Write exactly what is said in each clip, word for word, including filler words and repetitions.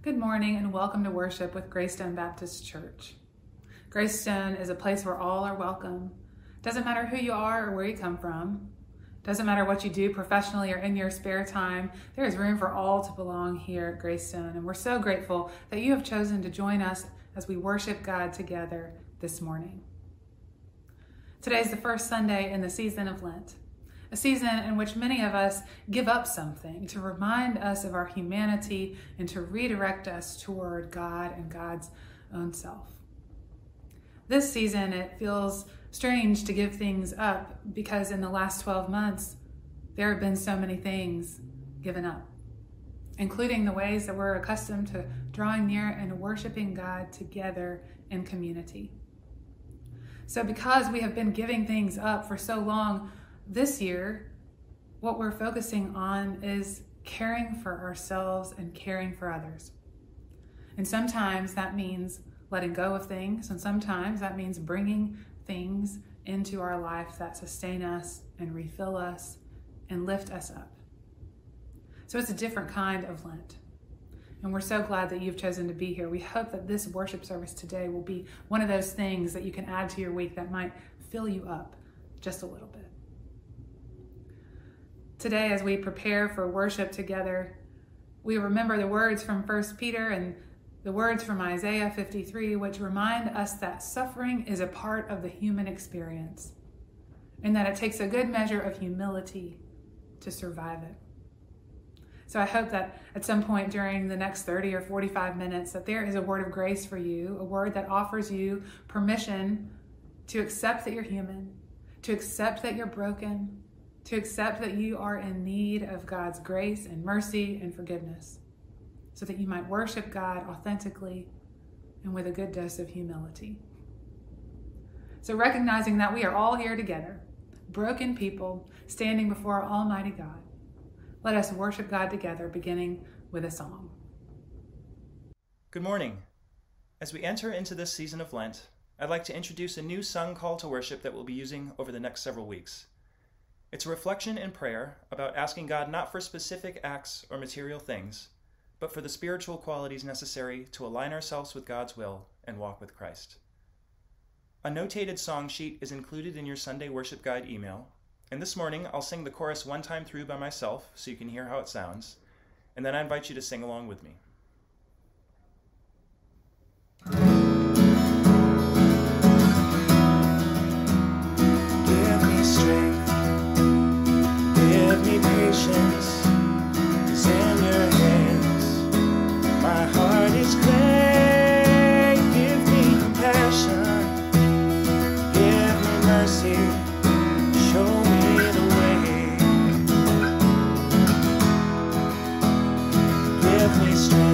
Good morning and welcome to worship with Greystone Baptist Church. Greystone is a place where all are welcome. Doesn't matter who you are or where you come from. Doesn't matter what you do professionally or in your spare time. There is room for all to belong here at Greystone, and we're so grateful that you have chosen to join us as we worship God together this morning. Today is the first Sunday in the season of Lent, a season in which many of us give up something to remind us of our humanity and to redirect us toward God and God's own self. This season, it feels strange to give things up because in the last twelve months, there have been so many things given up, including the ways that we're accustomed to drawing near and worshiping God together in community. So because we have been giving things up for so long, this year, what we're focusing on is caring for ourselves and caring for others. And sometimes that means letting go of things, and sometimes that means bringing things into our life that sustain us and refill us and lift us up. So it's a different kind of Lent. And we're so glad that you've chosen to be here. We hope that this worship service today will be one of those things that you can add to your week that might fill you up just a little bit. Today, as we prepare for worship together, we remember the words from First Peter and the words from Isaiah fifty-three, which remind us that suffering is a part of the human experience and that it takes a good measure of humility to survive it. So I hope that at some point during the next thirty or forty-five minutes that there is a word of grace for you, a word that offers you permission to accept that you're human, to accept that you're broken, to accept that you are in need of God's grace and mercy and forgiveness, so that you might worship God authentically and with a good dose of humility. So recognizing that we are all here together, broken people standing before Almighty God, let us worship God together, beginning with a song. Good morning. As we enter into this season of Lent, I'd like to introduce a new sung call to worship that we'll be using over the next several weeks. It's a reflection and prayer about asking God not for specific acts or material things, but for the spiritual qualities necessary to align ourselves with God's will and walk with Christ. A notated song sheet is included in your Sunday Worship Guide email, and this morning I'll sing the chorus one time through by myself so you can hear how it sounds, and then I invite you to sing along with me. Give me strength. Give me patience, it's in your hands. My heart is clay. Give me compassion, give me mercy, show me the way. Give me strength.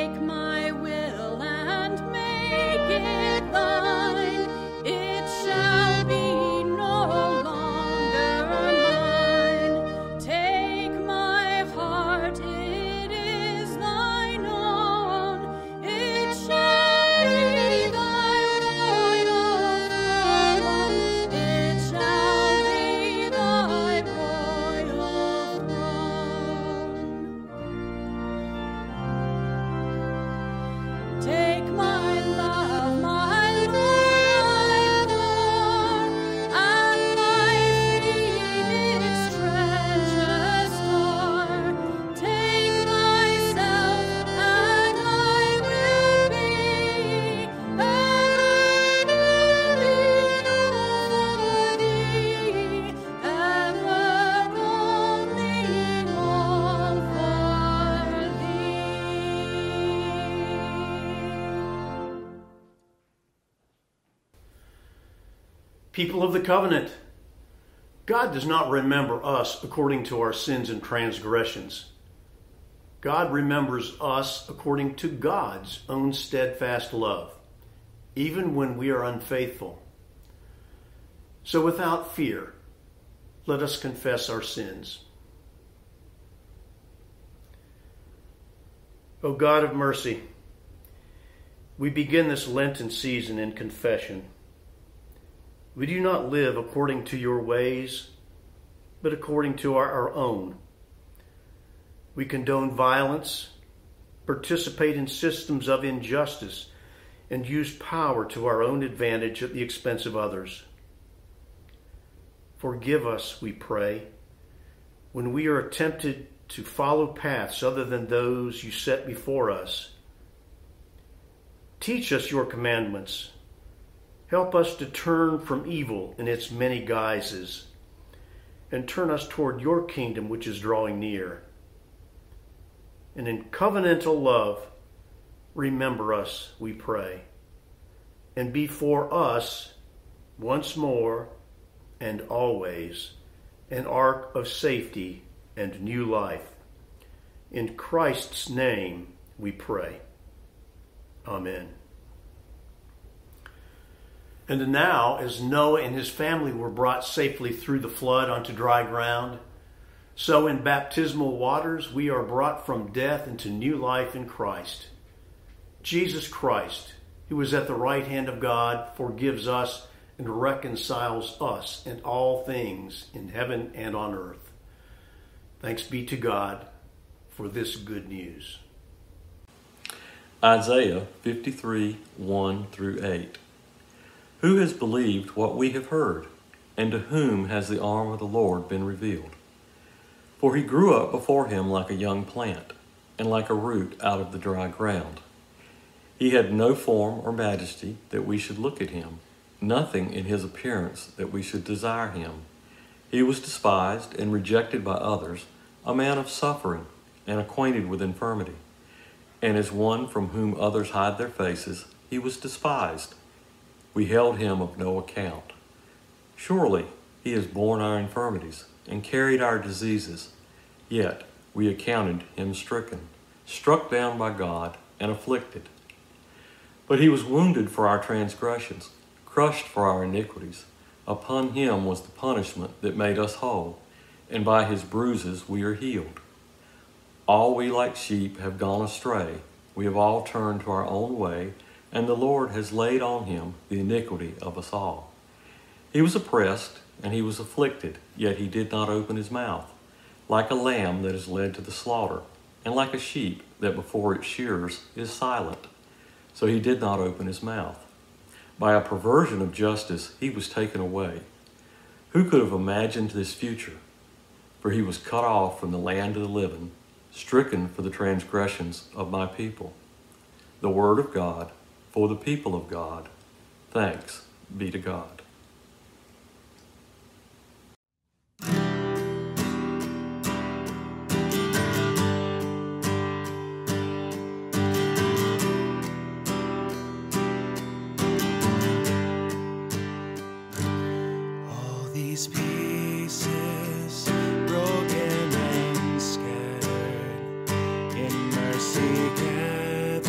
Take my will and make it thine. It shall be no longer mine. Take my heart, it is thine own. It shall be thy royal throne. It shall be thy royal throne. Take my love, my Lord, I adore. At thy feet its treasure store. Take myself, and I will be ever living for thee, ever only all for thee. People of the covenant, God does not remember us according to our sins and transgressions. God remembers us according to God's own steadfast love, even when we are unfaithful. So without fear, let us confess our sins. O God of mercy, we begin this Lenten season in confession. We do not live according to your ways, but according to our, our own. We condone violence, participate in systems of injustice, and use power to our own advantage at the expense of others. Forgive us, we pray, when we are tempted to follow paths other than those you set before us. Teach us your commandments. Help us to turn from evil in its many guises, and turn us toward your kingdom which is drawing near. And in covenantal love, remember us, we pray, and be for us once more and always an ark of safety and new life. In Christ's name we pray. Amen. And now, as Noah and his family were brought safely through the flood onto dry ground, so in baptismal waters we are brought from death into new life in Christ. Jesus Christ, who is at the right hand of God, forgives us and reconciles us in all things in heaven and on earth. Thanks be to God for this good news. Isaiah fifty-three, one through eight. Who has believed what we have heard, and to whom has the arm of the Lord been revealed? For he grew up before him like a young plant, and like a root out of the dry ground. He had no form or majesty that we should look at him, nothing in his appearance that we should desire him. He was despised and rejected by others, a man of suffering and acquainted with infirmity. And as one from whom others hide their faces, he was despised. We held him of no account. Surely he has borne our infirmities and carried our diseases. Yet we accounted him stricken, struck down by God, and afflicted. But he was wounded for our transgressions, crushed for our iniquities. Upon him was the punishment that made us whole, and by his bruises we are healed. All we like sheep have gone astray. We have all turned to our own way, and the Lord has laid on him the iniquity of us all. He was oppressed, and he was afflicted, yet he did not open his mouth. Like a lamb that is led to the slaughter, and like a sheep that before its shearers is silent, so he did not open his mouth. By a perversion of justice he was taken away. Who could have imagined this future? For he was cut off from the land of the living, stricken for the transgressions of my people. The word of God for the people of God. Thanks be to God. All these pieces, broken and scattered, in mercy gathered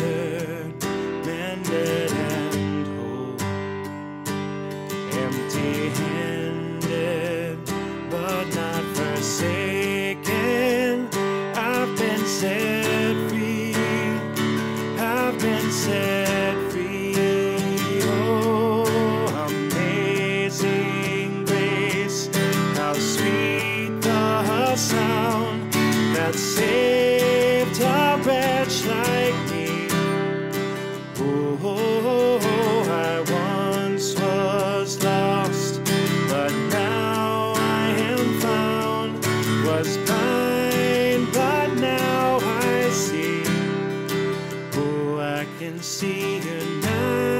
can see you now.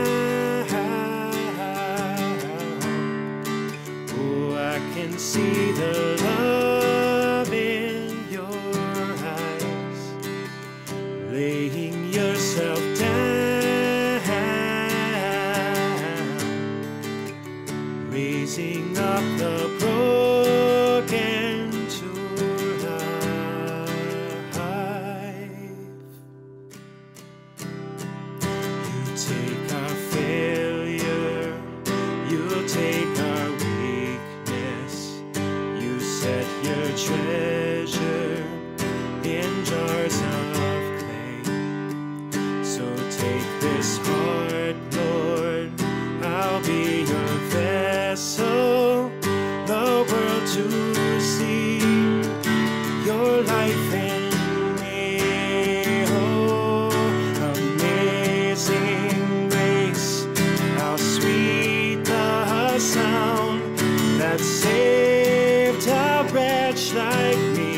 Oh, I can see the love in your eyes, laying yourself down, raising up the broken to life. You take our failure, you'll take our weakness, you set your treasure in jars of clay. So take this heart, Lord, I'll be your vessel, the world to see your life in me. Oh, amazing grace, how sweet the sound that saved a wretch like me.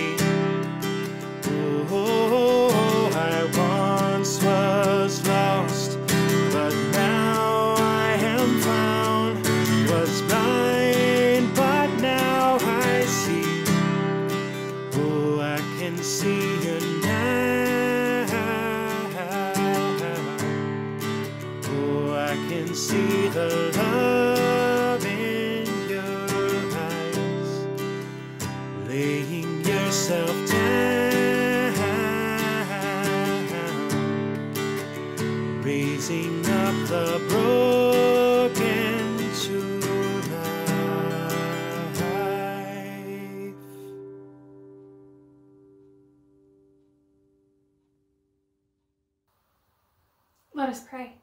Oh, I once was lost, but now I am found, was blind, but now I see. Oh, I can see you now. Oh, I can see the love in your eyes, laying yourself down, raising up the broken to life. Let us pray.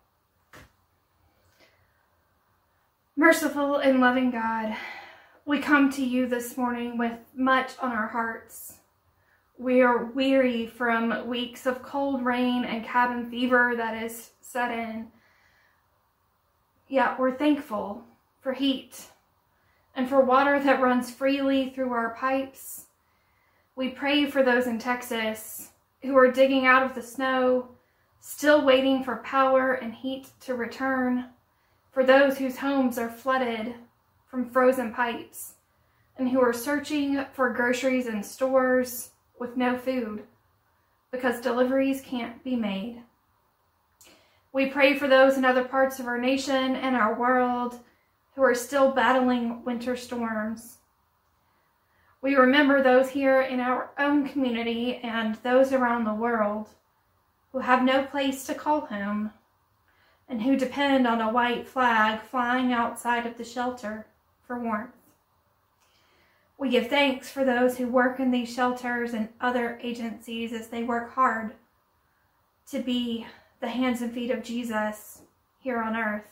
Merciful and loving God, we come to you this morning with much on our hearts. We are weary from weeks of cold rain and cabin fever that is set in. Yet we're thankful for heat and for water that runs freely through our pipes. We pray for those in Texas who are digging out of the snow, still waiting for power and heat to return, for those whose homes are flooded from frozen pipes and who are searching for groceries in stores with no food because deliveries can't be made. We pray for those in other parts of our nation and our world who are still battling winter storms. We remember those here in our own community and those around the world who have no place to call home and who depend on a white flag flying outside of the shelter for warmth. We give thanks for those who work in these shelters and other agencies as they work hard to be the hands and feet of Jesus here on earth.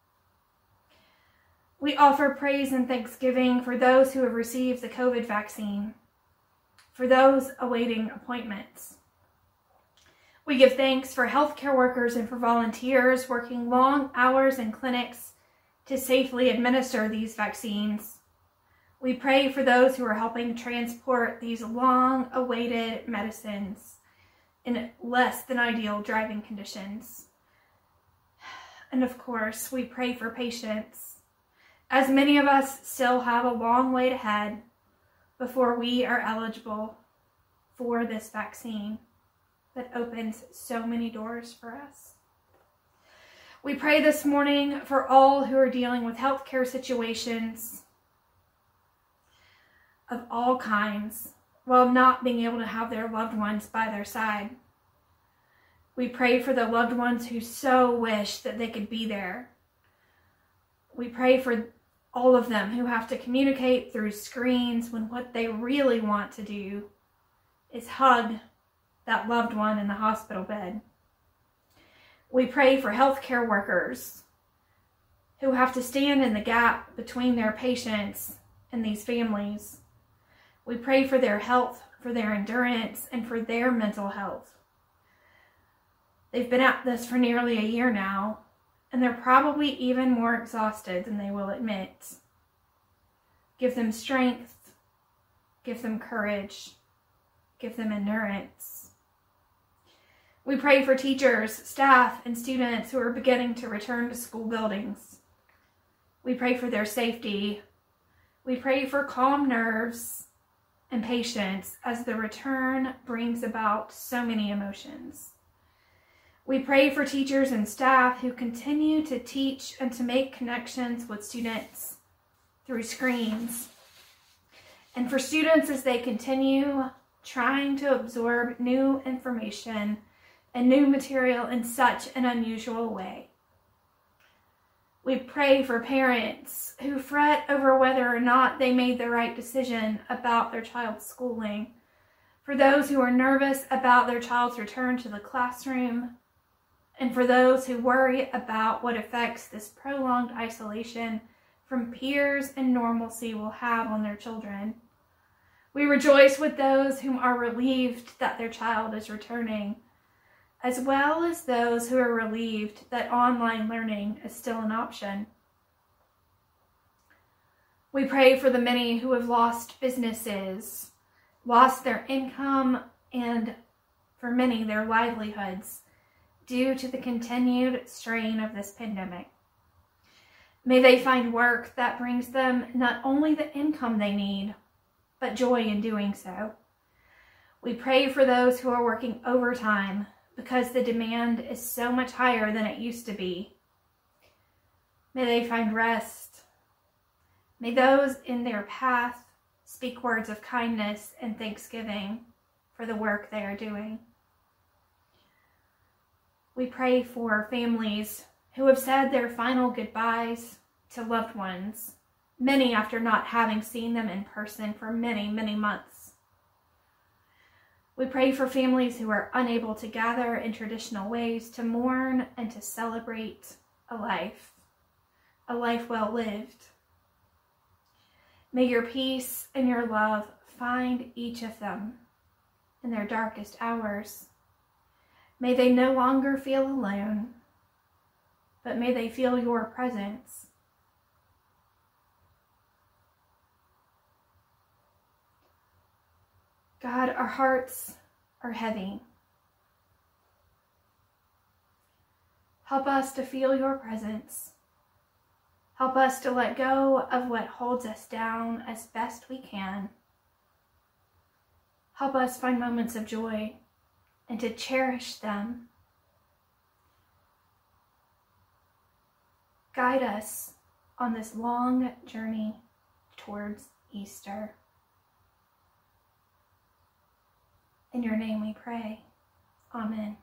We offer praise and thanksgiving for those who have received the COVID vaccine, for those awaiting appointments. We give thanks for healthcare workers and for volunteers working long hours in clinics to safely administer these vaccines. We pray for those who are helping transport these long-awaited medicines in less than ideal driving conditions. And of course, we pray for patience, as many of us still have a long way ahead before we are eligible for this vaccine that opens so many doors for us. We pray this morning for all who are dealing with healthcare situations of all kinds while not being able to have their loved ones by their side. We pray for the loved ones who so wish that they could be there. We pray for all of them who have to communicate through screens when what they really want to do is hug that loved one in the hospital bed. We pray for healthcare workers who have to stand in the gap between their patients and these families. We pray for their health, for their endurance, and for their mental health. They've been at this for nearly a year now, and they're probably even more exhausted than they will admit. Give them strength, give them courage, give them endurance. We pray for teachers, staff, and students who are beginning to return to school buildings. We pray for their safety. We pray for calm nerves and patience as the return brings about so many emotions. We pray for teachers and staff who continue to teach and to make connections with students through screens. And for students as they continue trying to absorb new information and new material in such an unusual way. We pray for parents who fret over whether or not they made the right decision about their child's schooling, for those who are nervous about their child's return to the classroom, and for those who worry about what effects this prolonged isolation from peers and normalcy will have on their children. We rejoice with those whom are relieved that their child is returning, as well as those who are relieved that online learning is still an option. We pray for the many who have lost businesses, lost their income, and for many their livelihoods due to the continued strain of this pandemic. May they find work that brings them not only the income they need, but joy in doing so. We pray for those who are working overtime because the demand is so much higher than it used to be. May they find rest. May those in their path speak words of kindness and thanksgiving for the work they are doing. We pray for families who have said their final goodbyes to loved ones, many after not having seen them in person for many, many months. We pray for families who are unable to gather in traditional ways to mourn and to celebrate a life, a life well lived. May your peace and your love find each of them in their darkest hours. May they no longer feel alone, but may they feel your presence. God, our hearts are heavy. Help us to feel your presence. Help us to let go of what holds us down as best we can. Help us find moments of joy and to cherish them. Guide us on this long journey towards Easter. In your name we pray. Amen.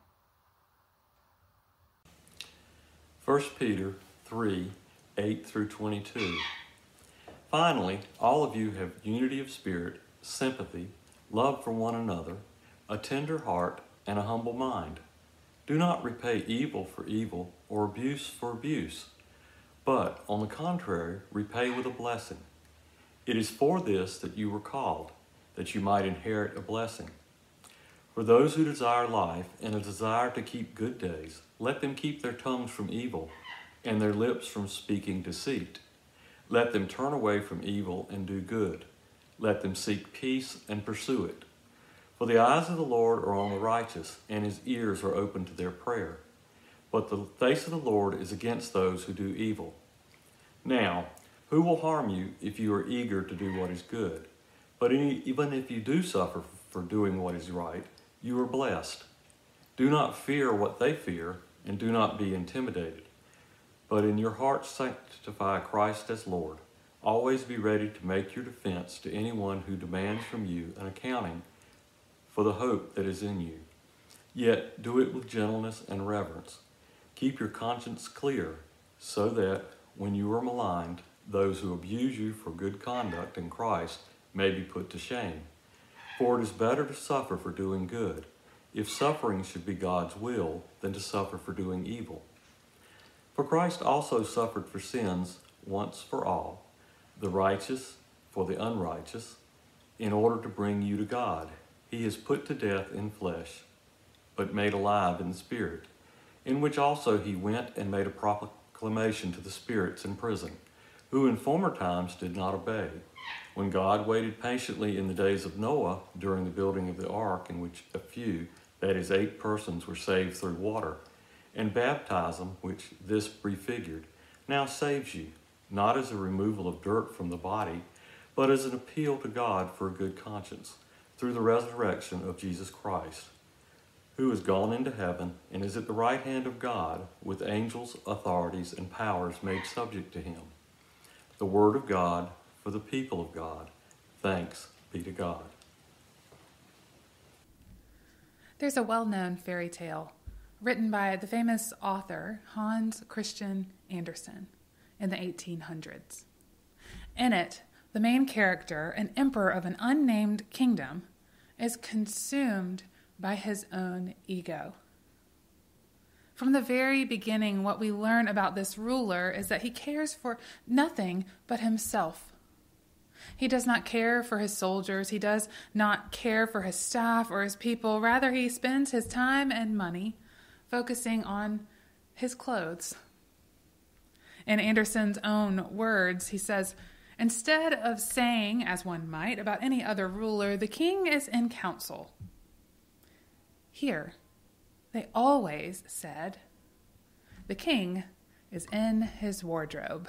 First Peter three, eight through twenty-two. Finally, all of you have unity of spirit, sympathy, love for one another, a tender heart, and a humble mind. Do not repay evil for evil or abuse for abuse, but, on the contrary, repay with a blessing. It is for this that you were called, that you might inherit a blessing. For those who desire life and a desire to keep good days, let them keep their tongues from evil and their lips from speaking deceit. Let them turn away from evil and do good. Let them seek peace and pursue it. For the eyes of the Lord are on the righteous, and his ears are open to their prayer. But the face of the Lord is against those who do evil. Now, who will harm you if you are eager to do what is good? But even if you do suffer for doing what is right, you are blessed. Do not fear what they fear, and do not be intimidated. But in your hearts sanctify Christ as Lord. Always be ready to make your defense to anyone who demands from you an accounting for the hope that is in you. Yet do it with gentleness and reverence. Keep your conscience clear, so that when you are maligned, those who abuse you for good conduct in Christ may be put to shame. For it is better to suffer for doing good, if suffering should be God's will, than to suffer for doing evil. For Christ also suffered for sins once for all, the righteous for the unrighteous, in order to bring you to God. He is put to death in flesh, but made alive in the Spirit, in which also he went and made a proclamation to the spirits in prison, who in former times did not obey, when God waited patiently in the days of Noah during the building of the ark, in which a few, That is, eight persons were saved through water, and baptism, which this prefigured, now saves you, not as a removal of dirt from the body, but as an appeal to God for a good conscience, through the resurrection of Jesus Christ, who is gone into heaven and is at the right hand of God, with angels, authorities, and powers made subject to him. The word of God for the people of God. Thanks be to God. There's a well-known fairy tale written by the famous author Hans Christian Andersen in the eighteen hundreds. In it, the main character, an emperor of an unnamed kingdom, is consumed by his own ego. From the very beginning, what we learn about this ruler is that he cares for nothing but himself. He does not care for his soldiers. He does not care for his staff or his people. Rather, he spends his time and money focusing on his clothes. In Andersen's own words, he says, instead of saying, as one might, about any other ruler, the king is in council. Here, they always said, the king is in his wardrobe.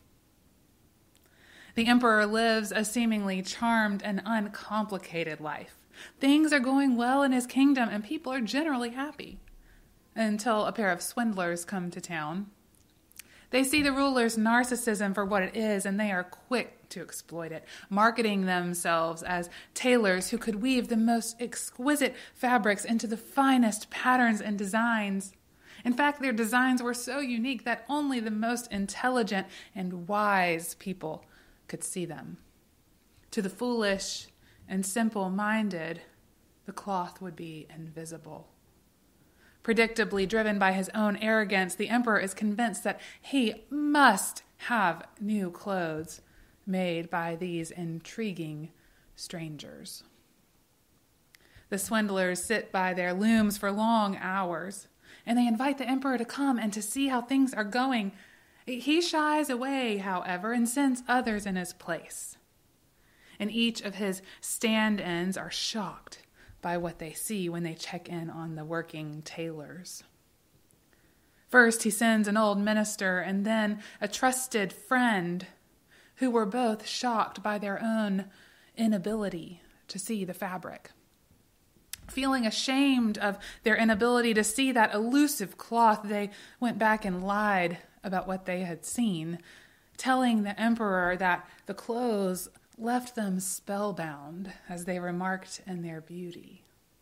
The emperor lives a seemingly charmed and uncomplicated life. Things are going well in his kingdom, and people are generally happy, until a pair of swindlers come to town. They see the ruler's narcissism for what it is, and they are quick to exploit it, marketing themselves as tailors who could weave the most exquisite fabrics into the finest patterns and designs. In fact, their designs were so unique that only the most intelligent and wise people could see them. To the foolish and simple-minded, the cloth would be invisible. Predictably driven by his own arrogance, the emperor is convinced that he must have new clothes made by these intriguing strangers. The swindlers sit by their looms for long hours, and they invite the emperor to come and to see how things are going. He shies away, however, and sends others in his place. And each of his stand-ins are shocked by what they see when they check in on the working tailors. First, he sends an old minister and then a trusted friend who were both shocked by their own inability to see the fabric. Feeling ashamed of their inability to see that elusive cloth, they went back and lied about what they had seen, telling the emperor that the clothes left them spellbound as they remarked in their beauty.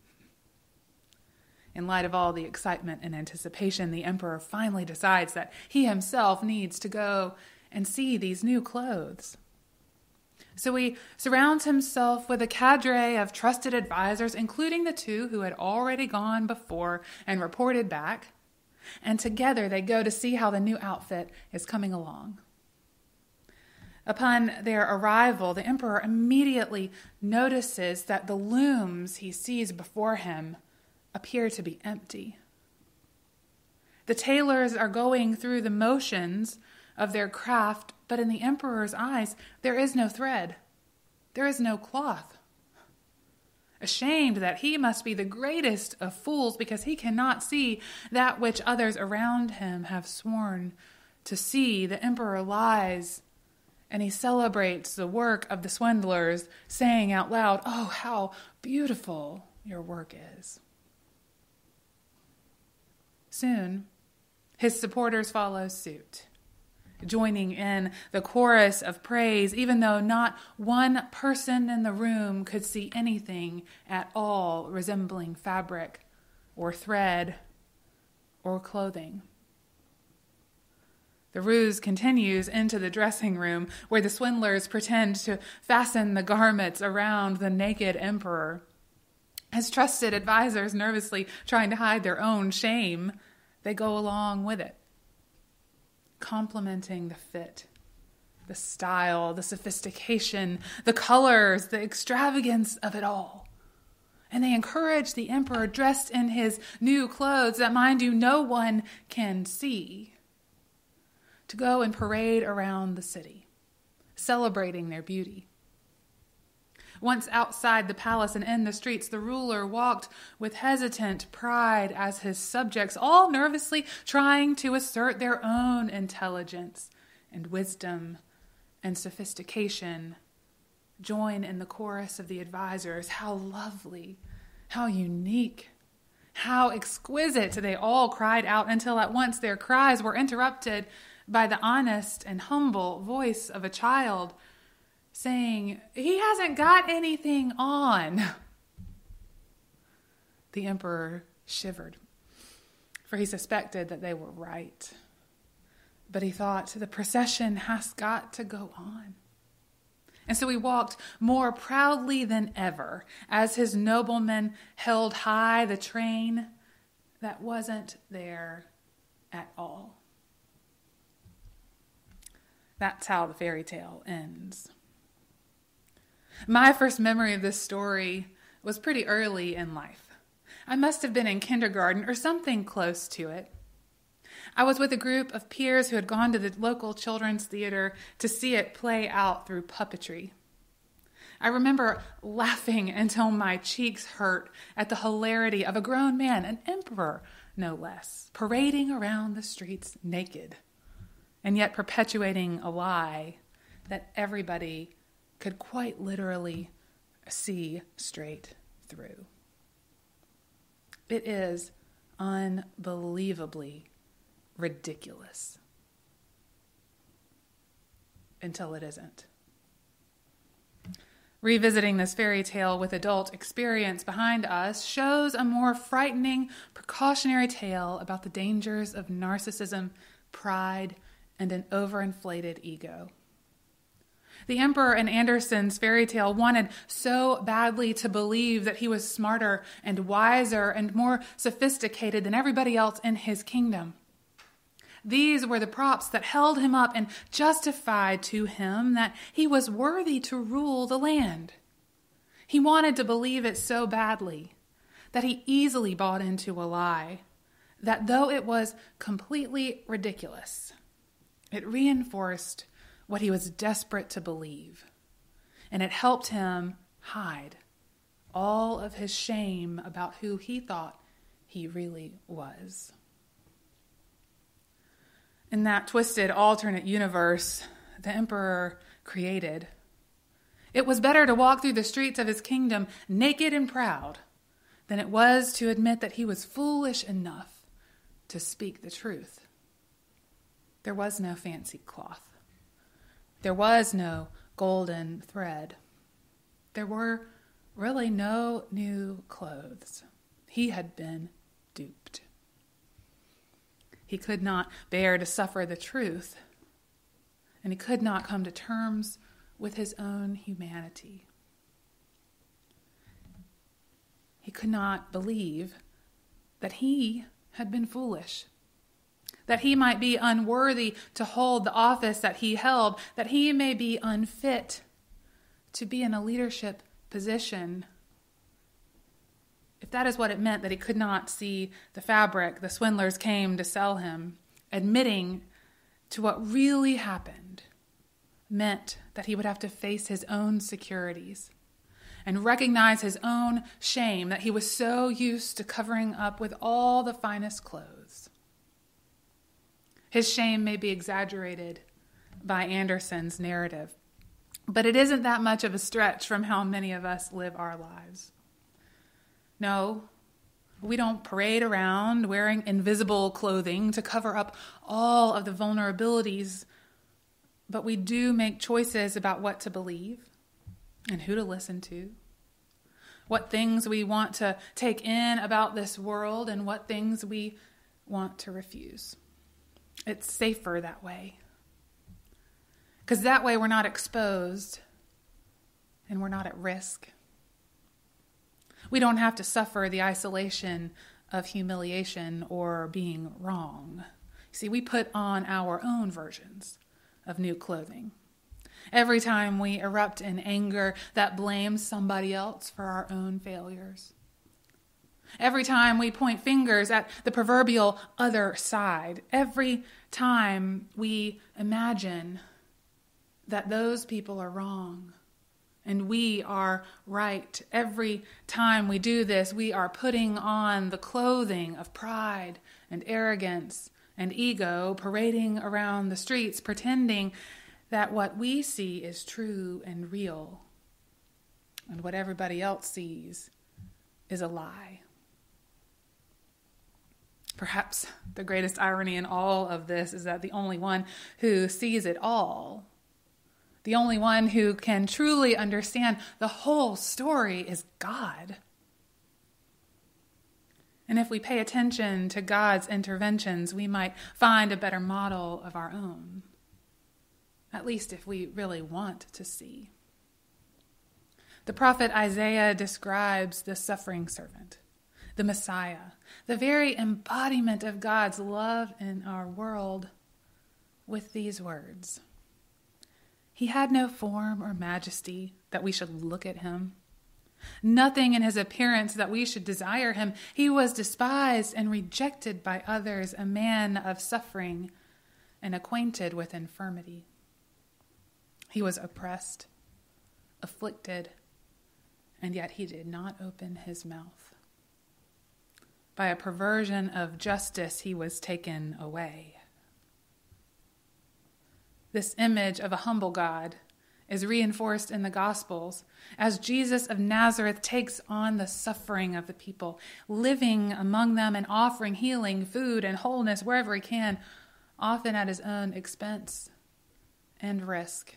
In light of all the excitement and anticipation, the emperor finally decides that he himself needs to go and see these new clothes. So he surrounds himself with a cadre of trusted advisors, including the two who had already gone before and reported back, and together they go to see how the new outfit is coming along. Upon their arrival, the emperor immediately notices that the looms he sees before him appear to be empty. The tailors are going through the motions of their craft, but in the emperor's eyes, there is no thread. There is no cloth. Ashamed that he must be the greatest of fools because he cannot see that which others around him have sworn to see, the emperor lies, and he celebrates the work of the swindlers, saying out loud, "Oh, how beautiful your work is." Soon, his supporters follow suit, joining in the chorus of praise, even though not one person in the room could see anything at all resembling fabric or thread or clothing. The ruse continues into the dressing room, where the swindlers pretend to fasten the garments around the naked emperor. His trusted advisors, nervously trying to hide their own shame, they go along with it, complimenting the fit, the style, the sophistication, the colors, the extravagance of it all. And they encourage the emperor, dressed in his new clothes that, mind you, no one can see, to go and parade around the city, celebrating their beauty. Once outside the palace and in the streets, the ruler walked with hesitant pride as his subjects, all nervously trying to assert their own intelligence and wisdom and sophistication, join in the chorus of the advisors. How lovely, how unique, how exquisite, they all cried out, until at once their cries were interrupted by the honest and humble voice of a child saying, "He hasn't got anything on." The emperor shivered, for he suspected that they were right. But he thought, the procession has got to go on. And so he walked more proudly than ever as his noblemen held high the train that wasn't there at all. That's how the fairy tale ends. My first memory of this story was pretty early in life. I must have been in kindergarten or something close to it. I was with a group of peers who had gone to the local children's theater to see it play out through puppetry. I remember laughing until my cheeks hurt at the hilarity of a grown man, an emperor no less, parading around the streets naked, and yet perpetuating a lie that everybody could quite literally see straight through. It is unbelievably ridiculous until it isn't. Revisiting this fairy tale with adult experience behind us shows a more frightening, precautionary tale about the dangers of narcissism, pride, and an overinflated ego. The emperor in Andersen's fairy tale wanted so badly to believe that he was smarter and wiser and more sophisticated than everybody else in his kingdom. These were the props that held him up and justified to him that he was worthy to rule the land. He wanted to believe it so badly that he easily bought into a lie, that though it was completely ridiculous, it reinforced what he was desperate to believe, and it helped him hide all of his shame about who he thought he really was. In that twisted alternate universe the emperor created, it was better to walk through the streets of his kingdom naked and proud than it was to admit that he was foolish enough to speak the truth. There was no fancy cloth. There was no golden thread. There were really no new clothes. He had been duped. He could not bear to suffer the truth, and he could not come to terms with his own humanity. He could not believe that he had been foolish, that he might be unworthy to hold the office that he held, that he may be unfit to be in a leadership position. If that is what it meant, that he could not see the fabric the swindlers came to sell him, admitting to what really happened meant that he would have to face his own securities and recognize his own shame that he was so used to covering up with all the finest clothes. His shame may be exaggerated by Andersen's narrative, but it isn't that much of a stretch from how many of us live our lives. No, we don't parade around wearing invisible clothing to cover up all of the vulnerabilities, but we do make choices about what to believe and who to listen to, what things we want to take in about this world and what things we want to refuse. It's safer that way, because that way we're not exposed and we're not at risk. We don't have to suffer the isolation of humiliation or being wrong. See, we put on our own versions of new clothing. Every time we erupt in anger that blames somebody else for our own failures. Every time we point fingers at the proverbial other side. Every time we imagine that those people are wrong And we are right. Every time we do this, we are putting on the clothing of pride and arrogance and ego, parading around the streets, pretending that what we see is true and real, and what everybody else sees is a lie. Perhaps the greatest irony in all of this is that the only one who sees it all, the only one who can truly understand the whole story, is God. And if we pay attention to God's interventions, we might find a better model of our own, at least if we really want to see. The prophet Isaiah describes the suffering servant, the Messiah, the very embodiment of God's love in our world, with these words: He had no form or majesty that we should look at him, nothing in his appearance that we should desire him. He was despised and rejected by others, a man of suffering and acquainted with infirmity. He was oppressed, afflicted, and yet he did not open his mouth. By a perversion of justice, he was taken away. This image of a humble God is reinforced in the Gospels as Jesus of Nazareth takes on the suffering of the people, living among them and offering healing, food, and wholeness wherever he can, often at his own expense and risk.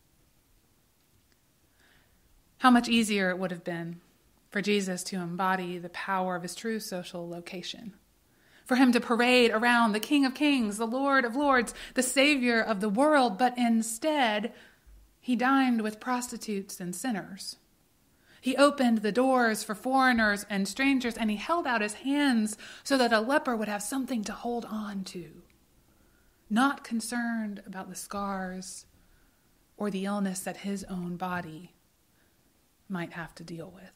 How much easier it would have been for Jesus to embody the power of his true social location, for him to parade around the King of Kings, the Lord of Lords, the Savior of the world, but instead he dined with prostitutes and sinners. He opened the doors for foreigners and strangers, and he held out his hands so that a leper would have something to hold on to, not concerned about the scars or the illness that his own body might have to deal with.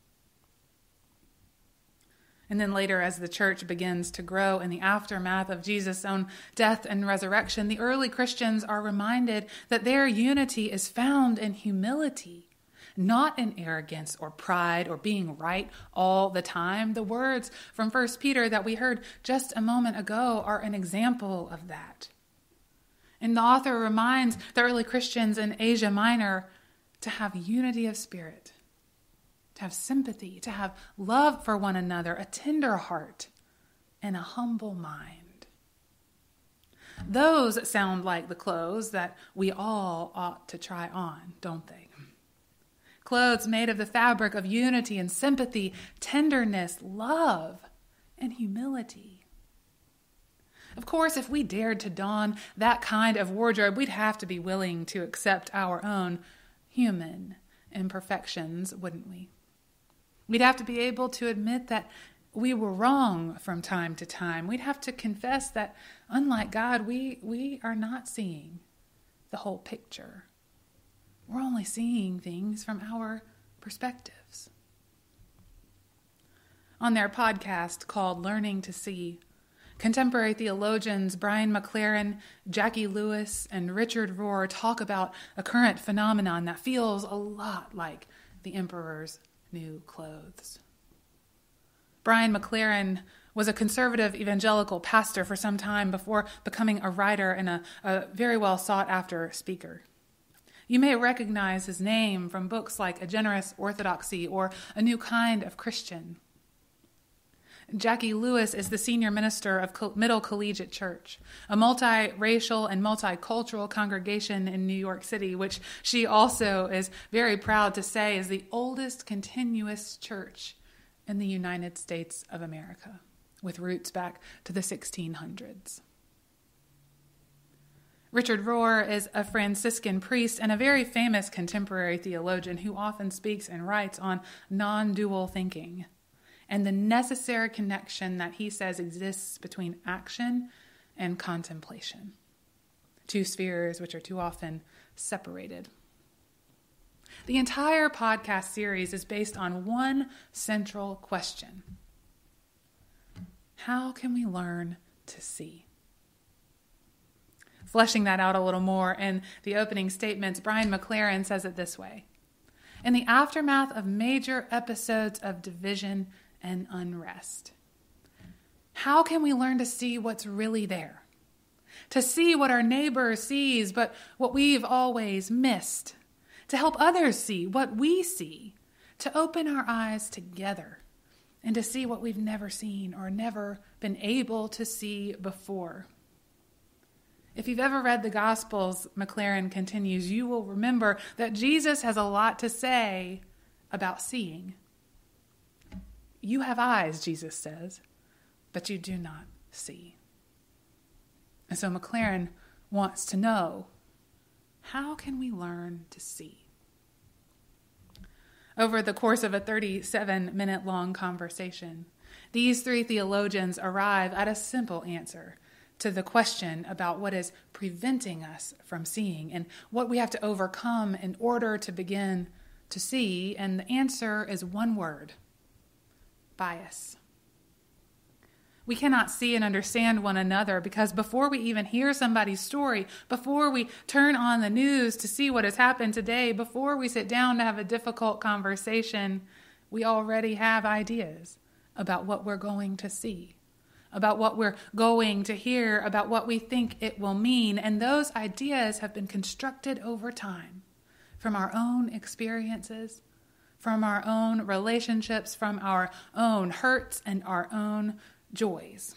And then later, as the church begins to grow in the aftermath of Jesus' own death and resurrection, the early Christians are reminded that their unity is found in humility, not in arrogance or pride or being right all the time. The words from First Peter that we heard just a moment ago are an example of that. And the author reminds the early Christians in Asia Minor to have unity of spirit, to have sympathy, to have love for one another, a tender heart, and a humble mind. Those sound like the clothes that we all ought to try on, don't they? Clothes made of the fabric of unity and sympathy, tenderness, love, and humility. Of course, if we dared to don that kind of wardrobe, we'd have to be willing to accept our own human imperfections, wouldn't we? We'd have to be able to admit that we were wrong from time to time. We'd have to confess that, unlike God, we, we are not seeing the whole picture. We're only seeing things from our perspectives. On their podcast called Learning to See, contemporary theologians Brian McLaren, Jackie Lewis, and Richard Rohr talk about a current phenomenon that feels a lot like the emperor's new clothes. Brian McLaren was a conservative evangelical pastor for some time before becoming a writer and a, a very well sought after speaker. You may recognize his name from books like A Generous Orthodoxy or A New Kind of Christian. Jackie Lewis is the senior minister of Middle Collegiate Church, a multiracial and multicultural congregation in New York City, which she also is very proud to say is the oldest continuous church in the United States of America, with roots back to the sixteen hundreds. Richard Rohr is a Franciscan priest and a very famous contemporary theologian who often speaks and writes on non-dual thinking and the necessary connection that he says exists between action and contemplation, two spheres which are too often separated. The entire podcast series is based on one central question: how can we learn to see? Fleshing that out a little more in the opening statements, Brian McLaren says it this way: in the aftermath of major episodes of division and unrest? How can we learn to see what's really there? To see what our neighbor sees, but what we've always missed. To help others see what we see. To open our eyes together and to see what we've never seen or never been able to see before. If you've ever read the Gospels, McLaren continues, you will remember that Jesus has a lot to say about seeing. You have eyes, Jesus says, but you do not see. And so McLaren wants to know, how can we learn to see? Over the course of a thirty-seven minute long conversation, these three theologians arrive at a simple answer to the question about what is preventing us from seeing and what we have to overcome in order to begin to see. And the answer is one word: bias. We cannot see and understand one another because before we even hear somebody's story, before we turn on the news to see what has happened today, before we sit down to have a difficult conversation, we already have ideas about what we're going to see, about what we're going to hear, about what we think it will mean. And those ideas have been constructed over time from our own experiences, from our own relationships, from our own hurts and our own joys.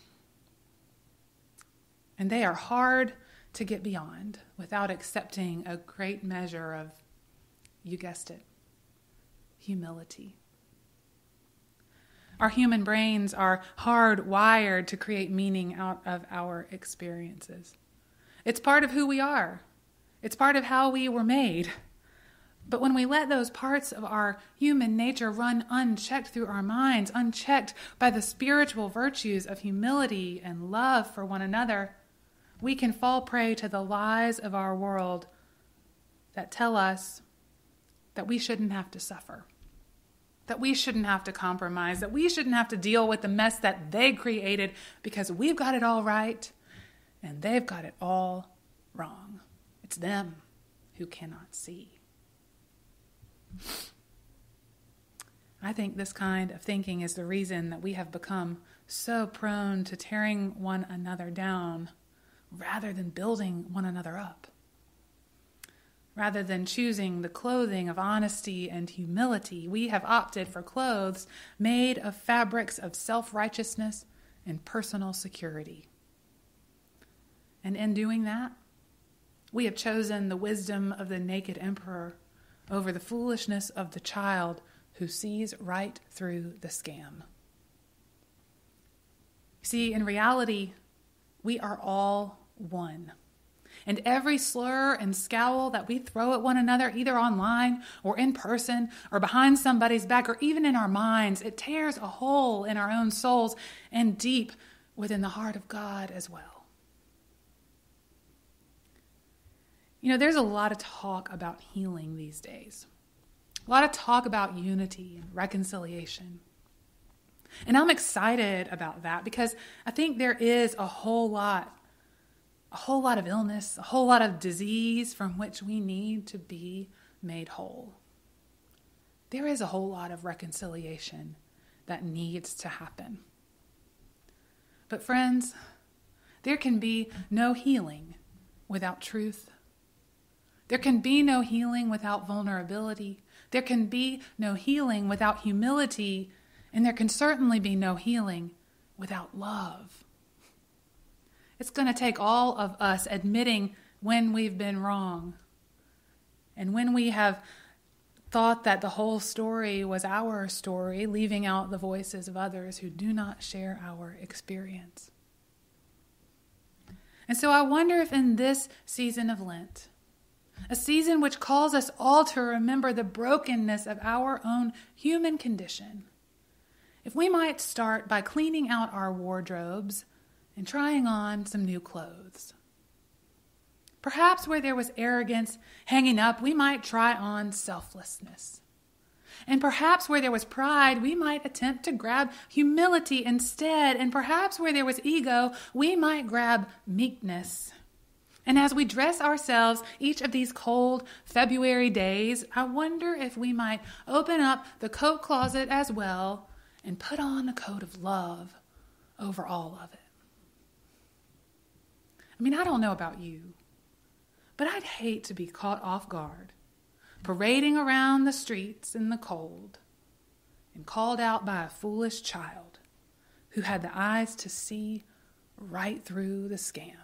And they are hard to get beyond without accepting a great measure of, you guessed it, humility. Our human brains are hardwired to create meaning out of our experiences. It's part of who we are. It's part of how we were made. But when we let those parts of our human nature run unchecked through our minds, unchecked by the spiritual virtues of humility and love for one another, we can fall prey to the lies of our world that tell us that we shouldn't have to suffer, that we shouldn't have to compromise, that we shouldn't have to deal with the mess that they created because we've got it all right and they've got it all wrong. It's them who cannot see. I think this kind of thinking is the reason that we have become so prone to tearing one another down rather than building one another up. Rather than choosing the clothing of honesty and humility, we have opted for clothes made of fabrics of self-righteousness and personal security. And in doing that, we have chosen the wisdom of the naked emperor over the foolishness of the child who sees right through the scam. See, in reality, we are all one. And every slur and scowl that we throw at one another, either online or in person or behind somebody's back or even in our minds, it tears a hole in our own souls and deep within the heart of God as well. You know, there's a lot of talk about healing these days. A lot of talk about unity and reconciliation. And I'm excited about that because I think there is a whole lot, a whole lot of illness, a whole lot of disease from which we need to be made whole. There is a whole lot of reconciliation that needs to happen. But friends, there can be no healing without truth. There can be no healing without vulnerability. There can be no healing without humility. And there can certainly be no healing without love. It's going to take all of us admitting when we've been wrong. And when we have thought that the whole story was our story, leaving out the voices of others who do not share our experience. And so I wonder if in this season of Lent, a season which calls us all to remember the brokenness of our own human condition, if we might start by cleaning out our wardrobes and trying on some new clothes. Perhaps where there was arrogance hanging up, we might try on selflessness. And perhaps where there was pride, we might attempt to grab humility instead. And perhaps where there was ego, we might grab meekness. And as we dress ourselves each of these cold February days, I wonder if we might open up the coat closet as well and put on a coat of love over all of it. I mean, I don't know about you, but I'd hate to be caught off guard, parading around the streets in the cold and called out by a foolish child who had the eyes to see right through the scam.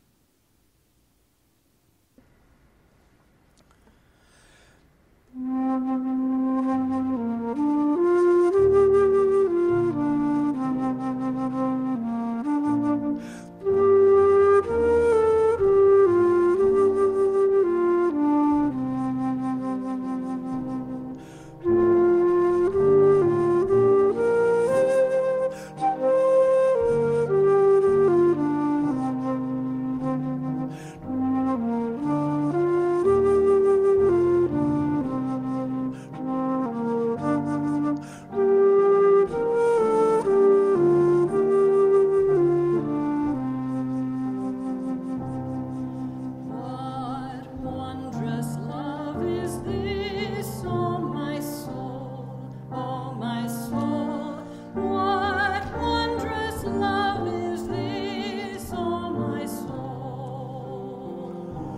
What wondrous love is this, oh my soul, oh my soul? What wondrous love is this, oh my soul?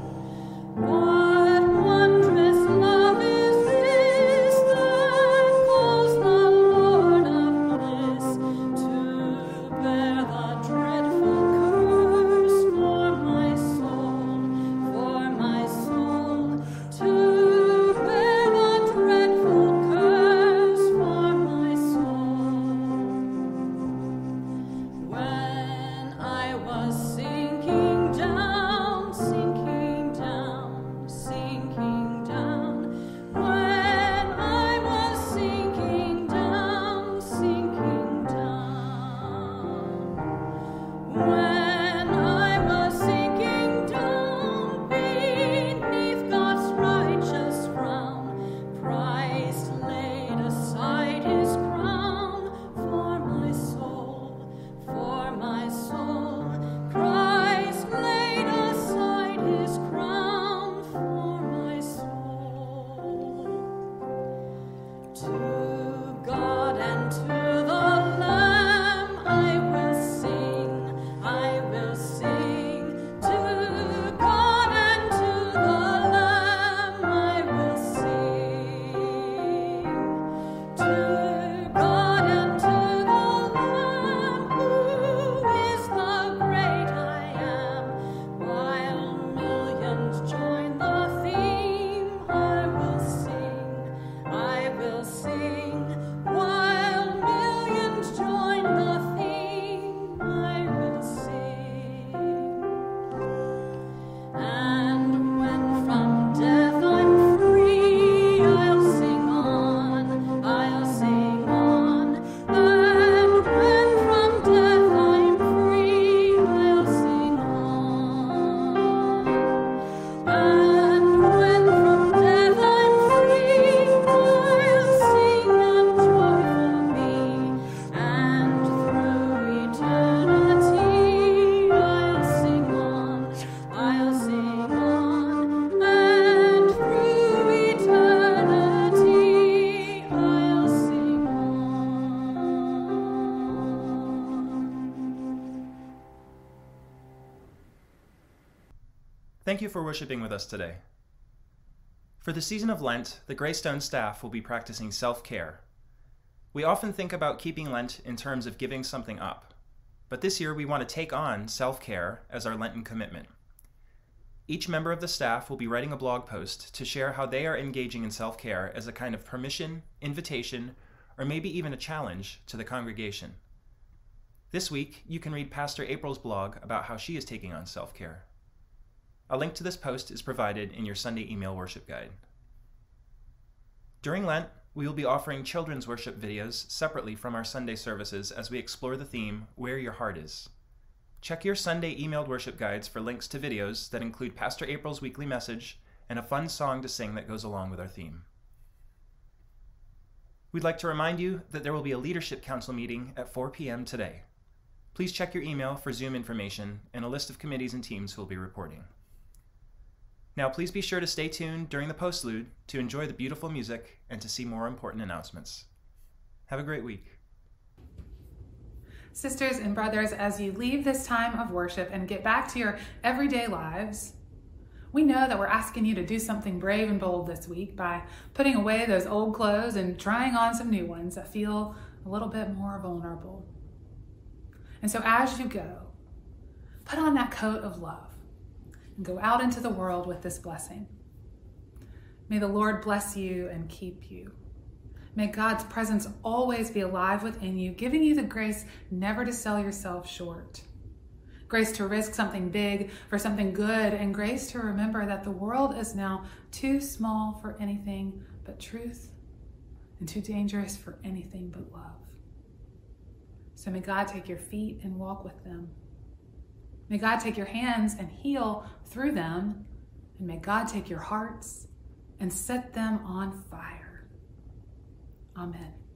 What wondrous love is this that calls the Lord of bliss to bear the dreadful curse for my soul, for my soul, to bear the dreadful curse for my soul. When I was sinking down, sinking down, sinking down, when I was sinking down, sinking down, when I was sinking down beneath God's righteous frown, Christ laid aside his crown for my soul, for my soul. Christ laid aside his crown for my soul. To God and to the Lamb I will sing, I will sing. To God and to the Lamb I will sing. To God and to the Lamb who is the great I am, while millions join the theme, I will sing, I will sing. While millions join the theme, I will sing. And when from death I'm free, I'll sing on, I'll sing on. And when from death I'm free, I'll sing on. And when from death I'm free, I'll sing and joyful be. And through eternity, I'll sing on, I'll sing on. And through eternity, I'll sing on. Thank you for worshiping with us today. For the season of Lent, the Greystone staff will be practicing self-care. We often think about keeping Lent in terms of giving something up, but this year we want to take on self-care as our Lenten commitment. Each member of the staff will be writing a blog post to share how they are engaging in self-care as a kind of permission, invitation, or maybe even a challenge to the congregation. This week, you can read Pastor April's blog about how she is taking on self-care. A link to this post is provided in your Sunday email worship guide. During Lent, we will be offering children's worship videos separately from our Sunday services as we explore the theme, Where Your Heart Is. Check your Sunday emailed worship guides for links to videos that include Pastor April's weekly message and a fun song to sing that goes along with our theme. We'd like to remind you that there will be a Leadership Council meeting at four p.m. today. Please check your email for Zoom information and a list of committees and teams who will be reporting. Now, please be sure to stay tuned during the postlude to enjoy the beautiful music and to see more important announcements. Have a great week. Sisters and brothers, as you leave this time of worship and get back to your everyday lives, we know that we're asking you to do something brave and bold this week by putting away those old clothes and trying on some new ones that feel a little bit more vulnerable. And so as you go, put on that coat of love and go out into the world with this blessing. May the Lord bless you and keep you. May God's presence always be alive within you, giving you the grace never to sell yourself short. Grace to risk something big for something good, and grace to remember that the world is now too small for anything but truth and too dangerous for anything but love. So may God take your feet and walk with them. May God take your hands and heal through them. And may God take your hearts and set them on fire. Amen.